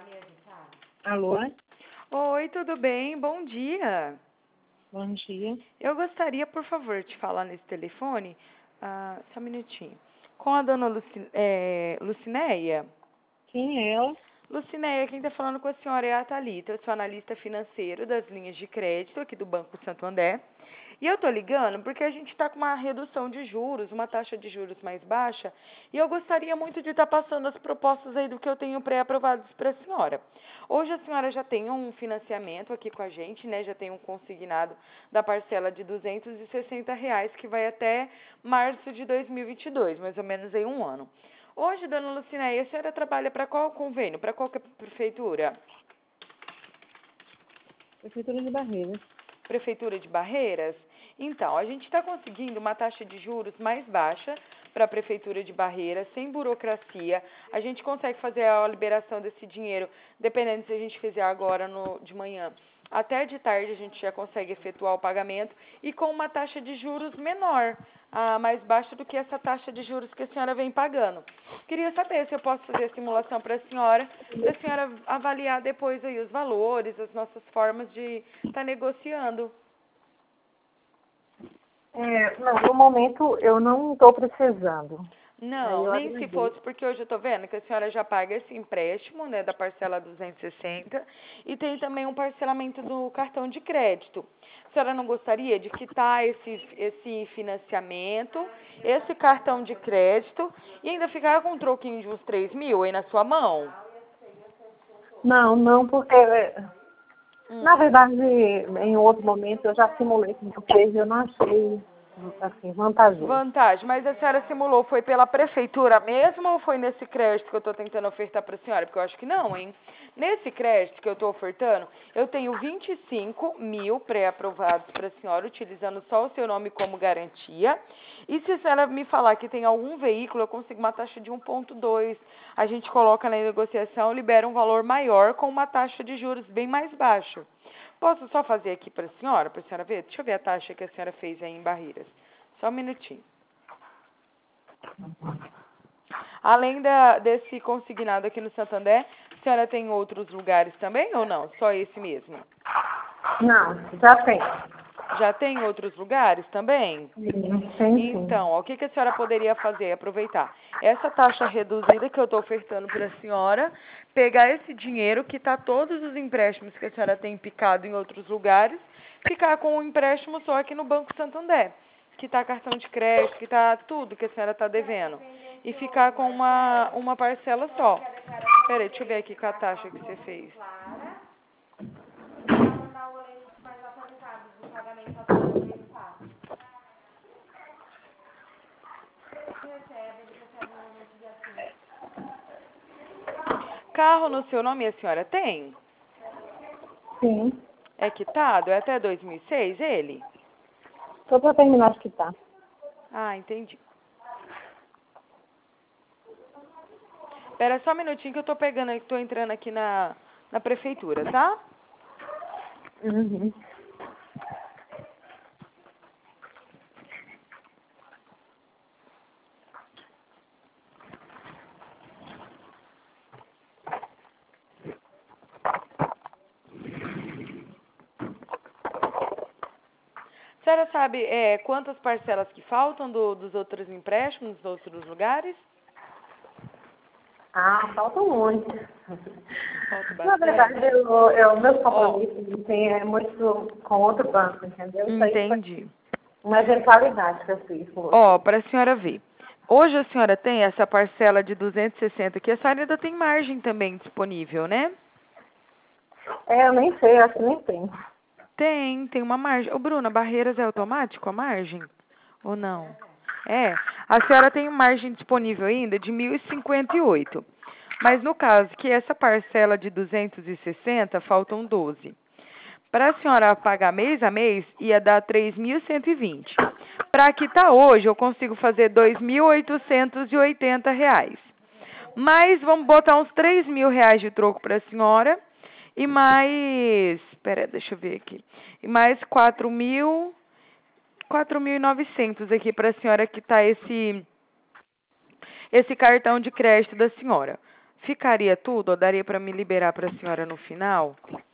Alô? Oi, tudo bem? Bom dia. Bom dia. Eu gostaria, por favor, de falar nesse telefone, só um minutinho, com a dona Lucinéia. Quem é ela? Lucinéia, quem está falando com a senhora é a Thalita. Eu sou analista financeiro das linhas de crédito aqui do Banco Santander. E eu estou ligando porque a gente está com uma redução de juros, uma taxa de juros mais baixa, e eu gostaria muito de estar passando as propostas aí do que eu tenho pré-aprovados para a senhora. Hoje a senhora já tem um financiamento aqui com a gente, né? Já tem um consignado da parcela de R$ 260, que vai até março de 2022, mais ou menos aí um ano. Hoje, dona Lucinéia, a senhora trabalha para qual convênio? Para qual prefeitura? Prefeitura de Barreiras. Prefeitura de Barreiras? Então, a gente está conseguindo uma taxa de juros mais baixa para a Prefeitura de Barreiras, sem burocracia. A gente consegue fazer a liberação desse dinheiro, dependendo se a gente fizer agora de manhã. Até de tarde a gente já consegue efetuar o pagamento e com uma taxa de juros menor, mais baixa do que essa taxa de juros que a senhora vem pagando. Queria saber se eu posso fazer a simulação para a senhora avaliar depois aí os valores, as nossas formas de estar negociando. Não, no momento eu não estou precisando. Não, nem se fosse, porque hoje eu estou vendo que a senhora já paga esse empréstimo, né, da parcela 260, e tem também um parcelamento do cartão de crédito. A senhora não gostaria de quitar esse financiamento, esse cartão de crédito, e ainda ficar com um troquinho de uns 3 mil aí na sua mão? Não, porque, na verdade, em outro momento eu já simulei com vocês e eu não achei, assim, vantajoso. Vantagem, mas a senhora simulou, foi pela prefeitura mesmo ou foi nesse crédito que eu estou tentando ofertar para a senhora? Porque eu acho que não, hein? Nesse crédito que eu estou ofertando, eu tenho 25 mil pré-aprovados para a senhora, utilizando só o seu nome como garantia. E se a senhora me falar que tem algum veículo, eu consigo uma taxa de 1,2. A gente coloca na negociação, libera um valor maior com uma taxa de juros bem mais baixa. Posso só fazer aqui para a senhora ver? Deixa eu ver a taxa que a senhora fez aí em Barreiras. Só um minutinho. Além desse consignado aqui no Santander, a senhora tem outros lugares também ou não? Só esse mesmo? Não, já tem. Já tem outros lugares também? Sim. Então, o que a senhora poderia fazer? Aproveitar essa taxa reduzida que eu estou ofertando para a senhora, pegar esse dinheiro, quitar todos os empréstimos que a senhora tem picado em outros lugares, ficar com um empréstimo só aqui no Banco Santander, quitar cartão de crédito, quitar tudo que a senhora está devendo, e ficar com uma parcela só. Peraí, deixa eu ver aqui com a taxa que você fez. Carro no seu nome a senhora tem? Sim. É quitado? É até 2006 ele? Só para terminar de quitar. Ah, entendi. Espera só um minutinho que eu tô entrando aqui na prefeitura, tá? Uhum. A senhora sabe quantas parcelas que faltam dos outros empréstimos, dos outros lugares? Falta muito. Falta bastante. Na verdade, meus compromissos tem muito com outro banco, entendeu? Entendi. Uma eventualidade que eu fiz. Para a senhora ver. Hoje a senhora tem essa parcela de 260, que a senhora ainda tem margem também disponível, né? Eu nem sei, acho que nem tem. Tem uma margem. Ô, Bruna, Barreiras é automático a margem? Ou não? A senhora tem margem disponível ainda de 1.058. Mas no caso que essa parcela de 260, faltam 12. Para a senhora pagar mês a mês, ia dar 3.120. Para quitar hoje, eu consigo fazer R$ 2.880. Mas vamos botar uns R$ 3.000 de troco para a senhora. E mais... deixa eu ver aqui. E mais 4.900 aqui para a senhora quitar esse cartão de crédito da senhora. Ficaria tudo ou daria para me liberar para a senhora no final?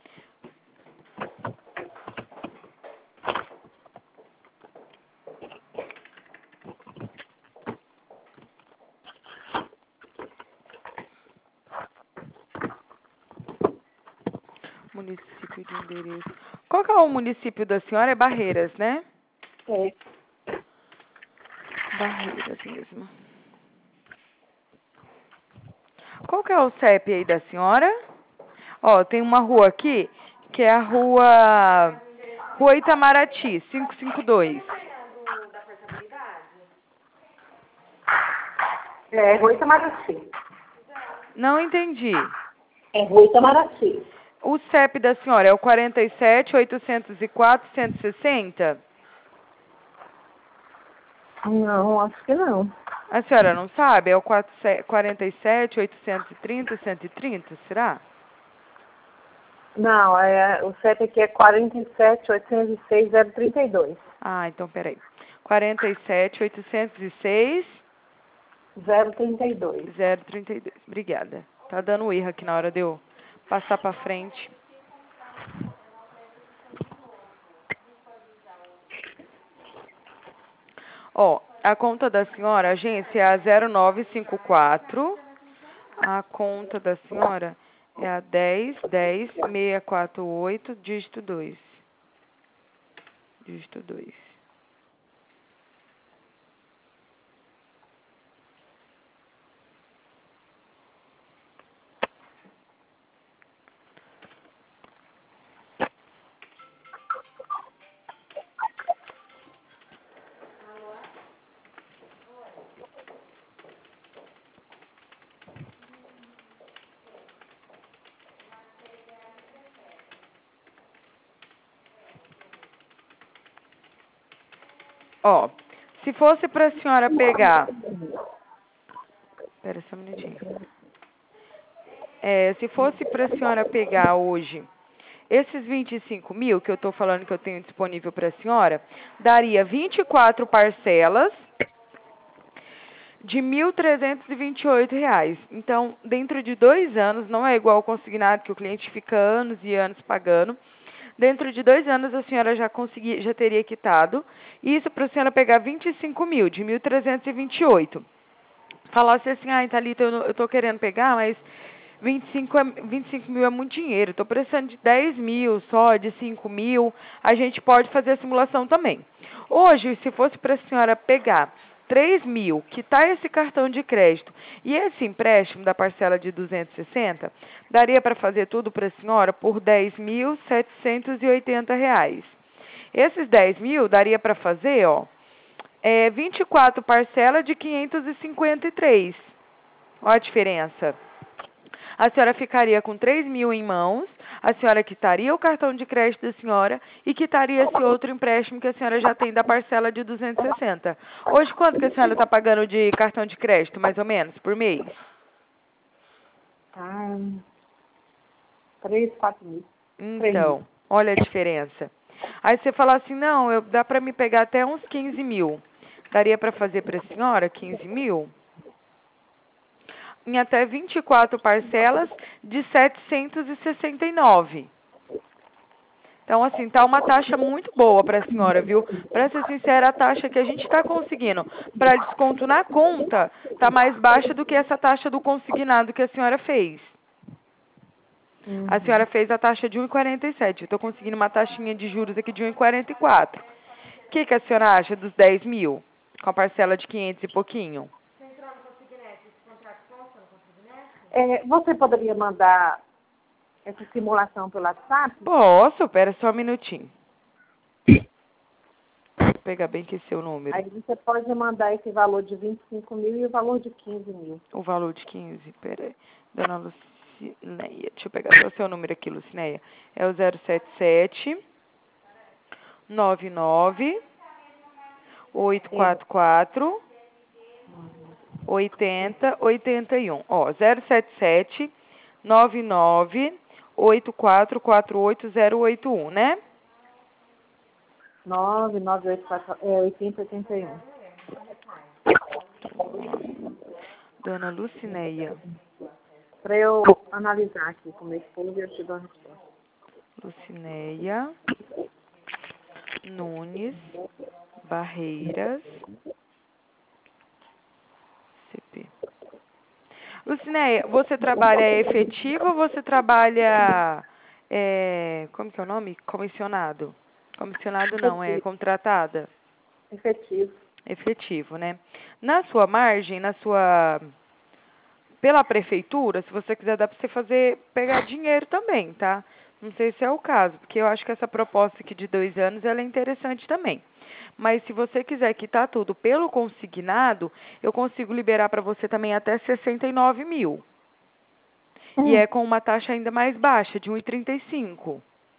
Município de endereço. Qual que é o município da senhora? É Barreiras, né? É. Barreiras mesmo. Qual que é o CEP aí da senhora? Ó, tem uma rua aqui, que é a Rua Itamaraty, 552. É Rua Itamaraty. Não entendi. É Rua Itamaraty. O CEP da senhora é o 47.804.160? Não, acho que não. A senhora não sabe? É o 47.830.130, será? Não, o CEP aqui é 47.806.032. Ah, então peraí. 47.806. 032. 032. Obrigada. Tá dando erro aqui na hora de eu passar para frente. Ó, a conta da senhora, agência, é a 0954. A conta da senhora é a 10.10.648, dígito 2. Dígito 2. Ó, se fosse para a senhora pegar... Espera só um minutinho. Se fosse para a senhora pegar hoje esses 25 mil que eu estou falando que eu tenho disponível para a senhora, daria 24 parcelas de R$ 1.328. Então, dentro de 2 anos, não é igual ao consignado que o cliente fica anos e anos pagando. Dentro de 2 anos, a senhora já teria quitado. Isso para a senhora pegar 25 mil, de 1.328. Falasse assim, Thalita, eu estou querendo pegar, mas 25 mil é muito dinheiro. Estou precisando de 10 mil só, de 5 mil. A gente pode fazer a simulação também. Hoje, se fosse para a senhora pegar 3 mil, quitar esse cartão de crédito e esse empréstimo da parcela de 260, daria para fazer tudo para a senhora por R$ 10.780. Esses 10 mil daria para fazer, 24 parcelas de 553. Olha a diferença. A senhora ficaria com 3 mil em mãos, a senhora quitaria o cartão de crédito da senhora e quitaria esse outro empréstimo que a senhora já tem da parcela de 260. Hoje, quanto que a senhora está pagando de cartão de crédito, mais ou menos, por mês? 3, 4 mil. Então, olha a diferença. Aí você fala assim, não, dá para me pegar até uns 15 mil. Daria para fazer para a senhora 15 mil? Em até 24 parcelas de 769. Então, assim, tá uma taxa muito boa para a senhora, viu? Para ser sincera, a taxa que a gente está conseguindo para desconto na conta tá mais baixa do que essa taxa do consignado que a senhora fez. A senhora fez a taxa de 1,47. Eu estou conseguindo uma taxinha de juros aqui de 1,44. O que a senhora acha dos 10 mil? Com a parcela de 500 e pouquinho? Você poderia mandar essa simulação pelo WhatsApp? Posso, pera só um minutinho. Vou pegar bem que seu número. Aí você pode mandar esse valor de 25 mil e o valor de 15 mil. O valor de 15, peraí. Dona Lucineia, deixa eu pegar só o seu número aqui, Lucineia. É o 077 99 844 8081. Ó, 077 99 8448081, né? 99848 8081. Dona Lucineia. para eu analisar aqui com meu esposo e eu te dou a resposta. Lucinéia Nunes Barreiras, CP. Lucinéia, você trabalha efetivo ou você trabalha, como que é o nome? Comissionado? Comissionado não, é Efetivo. contratada? Efetivo. Efetivo, né? Na sua margem, pela prefeitura, se você quiser, dá para você pegar dinheiro também, tá? Não sei se é o caso, porque eu acho que essa proposta aqui de 2 anos, ela é interessante também. Mas se você quiser quitar tudo pelo consignado, eu consigo liberar para você também até 69 mil. E é com uma taxa ainda mais baixa, de 1,35.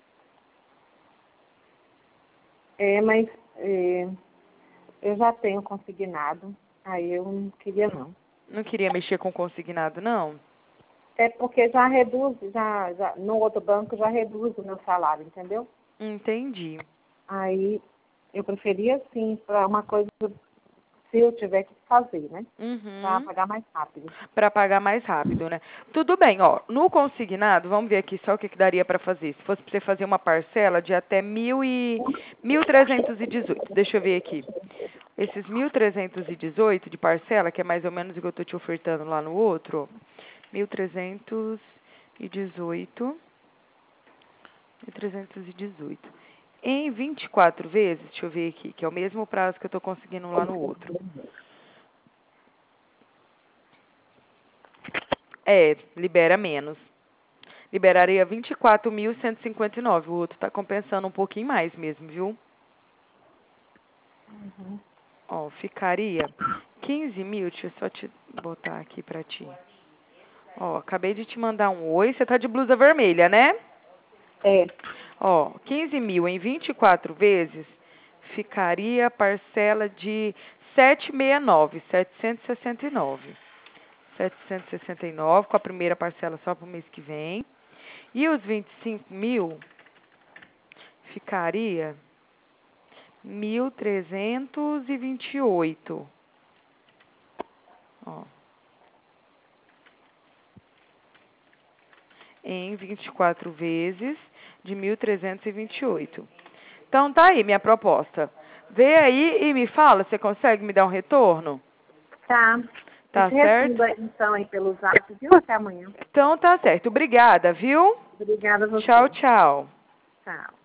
Mas eu já tenho consignado, aí eu não queria não. Não queria mexer com consignado, não? É porque já reduz, no outro banco já reduz o meu salário, entendeu? Entendi. Aí eu preferia sim, para uma coisa, se eu tiver que fazer, né? Para Uhum. pagar mais rápido. Para pagar mais rápido, né? Tudo bem, ó. No consignado, vamos ver aqui só o que daria para fazer. Se fosse para você fazer uma parcela de até 1.318. Deixa eu ver aqui. Esses 1.318 de parcela, que é mais ou menos o que eu estou te ofertando lá no outro, 1.318. 1.318. Em 24 vezes, deixa eu ver aqui, que é o mesmo prazo que eu estou conseguindo lá no outro. Libera menos. Liberaria 24.159. O outro tá compensando um pouquinho mais mesmo, viu? Ó, ficaria 15 mil. Deixa eu só te botar aqui pra ti. Ó, acabei de te mandar um oi. Você tá de blusa vermelha, né? Ó, 15 mil em 24 vezes ficaria a parcela de 769, 769. 769 com a primeira parcela só pro mês que vem. E os 25 mil ficaria 1.328. Ó. Em 24 vezes de 1.328. Então tá aí minha proposta. Vê aí e me fala, você consegue me dar um retorno? Tá. Tá Eu te certo? respondo então aí pelo zap, viu? Até amanhã. Então tá certo. Obrigada, viu? Obrigada a você. Tchau, tchau. Tchau.